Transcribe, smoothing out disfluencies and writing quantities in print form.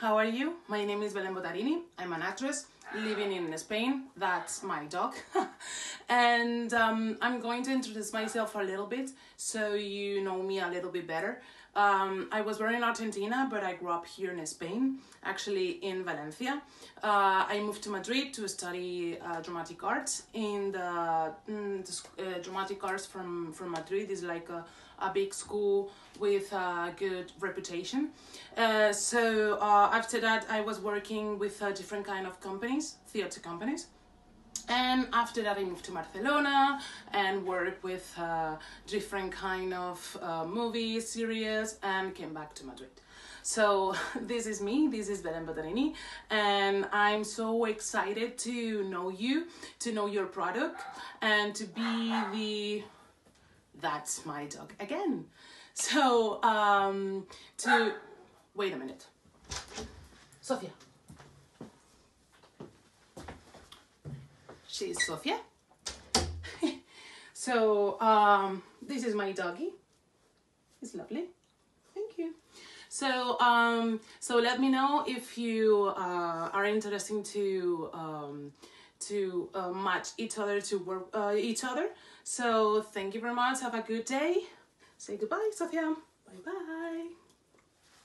how are you? My name is Belén Botarini. I'm an actress living in Spain. That's my dog. And I'm going to introduce myself a little bit so you know me a little bit better. I was born in Argentina, but I grew up here in Spain, actually in Valencia. I moved to Madrid to study dramatic arts. In the dramatic arts from Madrid is like a big school with a good reputation. So after that, I was working with different kind of companies, theater companies. And after that, I moved to Barcelona and worked with different kind of movies, series, and came back to Madrid. So this is me, this is Belén Botarini, and I'm so excited to know you, to know your product, and to be that's my dog again. So, wait a minute. Sofia. She's Sofia. So, this is my doggy. It's lovely. Thank you. So, so let me know if you are interested to match each other, to work each other. So thank you very much. Have a good day. Say goodbye, Sofia. Bye bye.